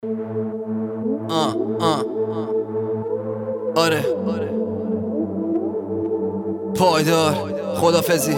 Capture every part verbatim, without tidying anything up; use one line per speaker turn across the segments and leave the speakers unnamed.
آه آه آره پایدار خدافزی.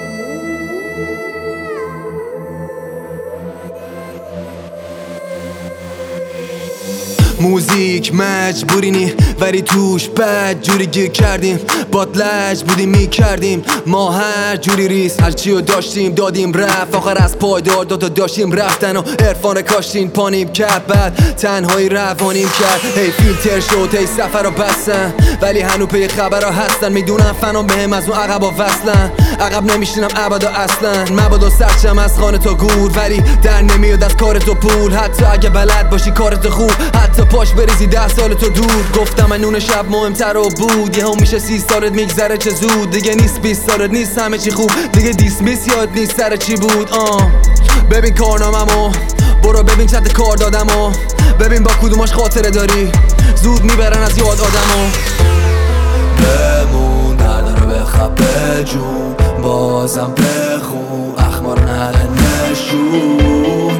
موزیک مجبوری نی ولی توش بد جوری گیر کردیم، باد لج بودیم میکردیم ما هر جوری ریس، هر چی رو داشتیم دادیم رفت، آخر از پایدار دوتا داشتیم رفتن و عرفان کاشتین پانیم کرد، بعد تنهایی روانیم کرد. هی فیلتر شد هی سفر رو بستن ولی هنو پی خبر ها هستن، میدونم فنا بهم از اون عقب ها وصلن، عقب نمیشینم ابدا اصلا، مبادا سرچم از خانه تا گور ولی در نمیاد از کار تو پول، حتی اگه بلد باشی کارت خوب، حتی پاش بریزی ده سال تو دور. گفتم من نون شب مهمتر رو بود، یه هم میشه سی سالت میگذره چه زود، دیگه نیست بیست سالت نیست همه چی خوب، دیگه دیسمیس یاد نیست سر چی بود. آه ببین کارناممو، برو ببین چت کار دادمو، ببین با کدوماش خاطره داری، زود میبرن از یاد آدمو.
بمون درد رو بخواب بجون، بازم بخون اخبار نره نشون،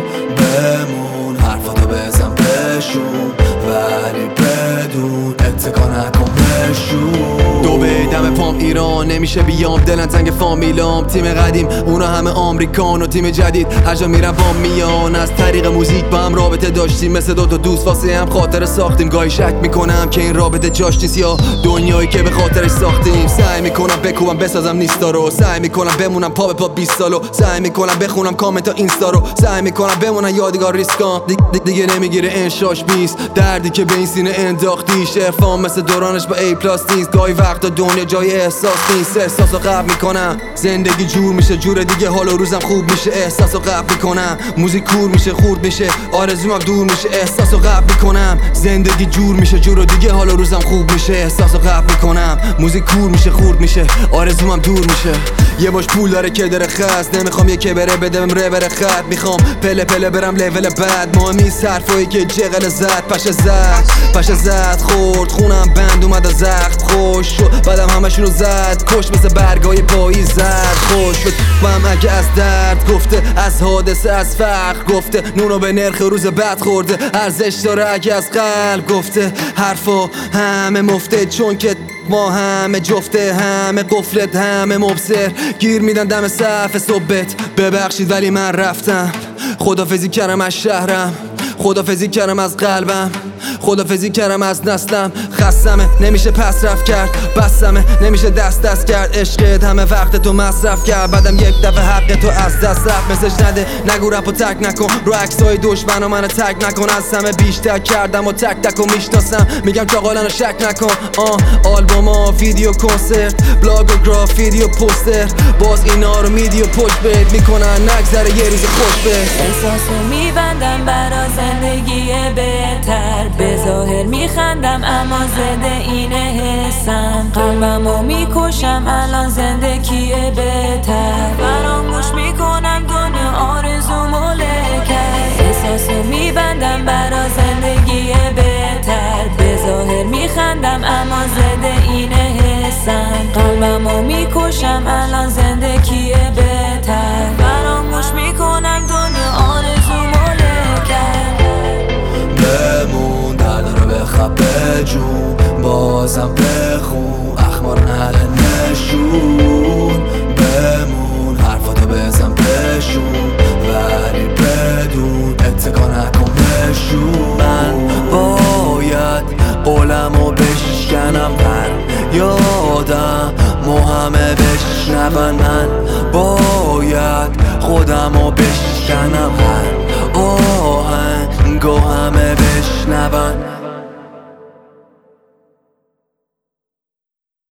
بمون حرفاتو بزن بشون ولی بدون اتکا نکن بشون.
دو بیدم پام ایران نمیشه بیام، دلن تنگ فامیلام، تیم قدیم اونا همه آمریکان و تیم جدید هر جا میرم با میان، از طریق موزیک با هم رابطه داشتیم مثل دوتا دوست واسه هم خاطره ساختیم، گاهی شک میکنم که این رابطه جاش نیست یا دنیایی که به خاطرش ساختیم، سعی میکنم بکوبم بسازم نیستا رو، سعی میکنم بمونم پا به پا بیست سالو، سعی میکنم بخونم کامنت ها اینستا رو، سعی میکنم بمونم یادگار ریسکام، دیگه, دیگه نمیگیره انشاش بیست، دردی که به این سینه انداختیش، عرفان مثل دورانش با ای پلاس نیست، گاهی وقتا دنیا جای احساس نیست، احساسو قبل میکنم زندگی جور میشه جور دیگه، حال و روزم خوب میشه احساسو قبل میکنم، موزیک کور میشه خورد میشه آرزومم دور میشه احساسو قبل میکنم، زندگی جور میشه جور دیگه، حال و روزم خوب میشه احساسو قبل میکنم، موزیک کور میشه خورد میشه آرزومم دور میشه. یه باش پول داره که داره خست، نمیخوام یکی بره بدم ره بره خط، میخوام پله پله برم لول بعد، مهمی صرفایی که جغل زد پشه زد پشه زد خورد خونم بند اومد از زخم خوش شد، بعدم همشونو زد کش مثل برگای پاییز زد خوش شد فهم اگه از درد گفته، از حادثه از فقر گفته، نونو به نرخ روز بعد خورده، ارزش داره اگه از قلب گفته، حرفا همه مفته چون که ما همه جفته، همه قفلت همه مبصر، گیر میدن دم صف صبحت، ببخشید ولی من رفتم، خدافزی کردم از شهرم، خدافزی کردم از قلبم، خدافزی کردم از نسلم، خستمه نمیشه پس رفت کرد، بسمه نمیشه دست دست کرد، عشقت همه وقت تو مصرف کرد، بعدم یک دفعه حق تو از دست رفت، مسج نده نگو رپو تک نکن، رو عکسای دشمن و منو تک نکن، از همه بیشتر کردم و تک تک و میشناسم، میگم چاقالانو شک نکن. آه آلبوما ویدیو کنسرت بلاگ و گرافیتی و پوستر، باز اینا رو میدی و پشت بهت میکنن نگذره یه روز خوش بهت.
احساسو میبندم برا زندگی بهتر، به ظاهر میخندم اما زده اینه حسم، قلبمو میکشم الان زندگی بهتر، فراموش میکنم دنیا آرزومو لکر، احساسو میبندم برا زندگی بهتر، به ظاهر میخندم اما زده اینه حسم، قلبمو میکشم الان زندگی بهتر، فراموش میکنم دنیا آرزومو لکر.
بمون درد رو بخواب بجون، بازم بخون اخبار نره نشون، بمون حرفاتو بزن بشون ولی بدون اتکا نکن بشون. من باید قولمو بشکنم هر یادم مو همه بشنون، من باید خودمو بشکنم هر آهنگو همه بشنون.